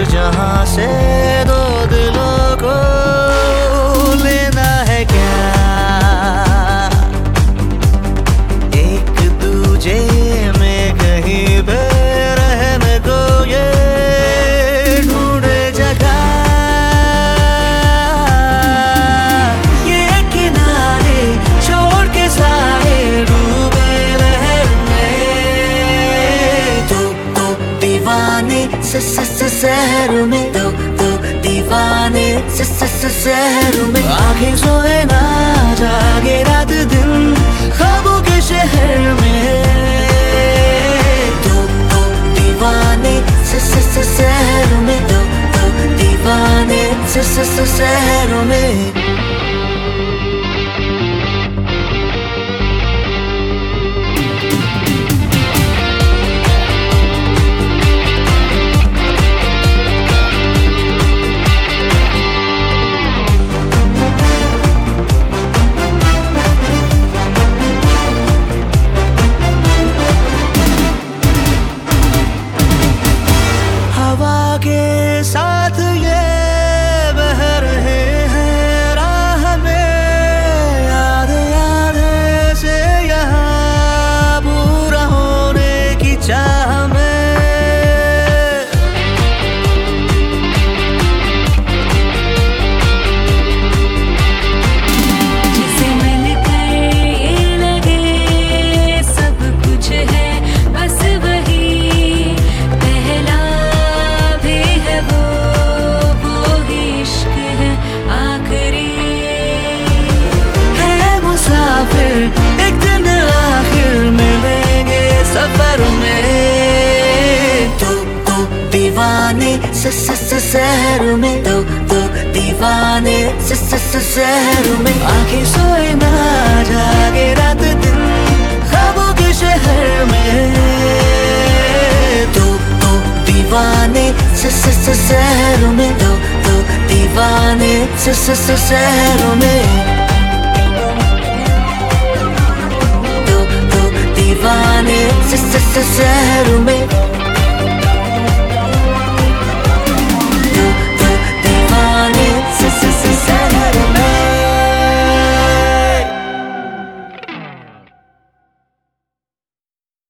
जहां से दो दिलों को लेना है क्या, एक दूजे में कहीं पे रहने को ये ढूंढे जगह, ये किनारे छोड़ के सारे डूबे लहर में। दो दीवाने शहर में, दो दीवाने शहर में, आंखें सोए ना जागे रात दिन ख्वाबों के शहर में। दो दीवाने शहर में, दो दीवाने शहर में। हवा के साथ ये बह रहे हैं राह में, याद से यहाँ पूरा होने की चाह में। जिसे मिलकर ये लगे सब कुछ है बस वही पहला वो इश्क है आखिरी है मुसाफिर एक दिन आखिर मिलेंगे सफर में। दो दीवाने शहर में, दो दीवाने शहर में, आंखें सोए ना जागे रात दिन ख्वाबों के शहर में। दो दीवाने शहर में, दो दीवाने शहर में। दो दीवाने शहर में।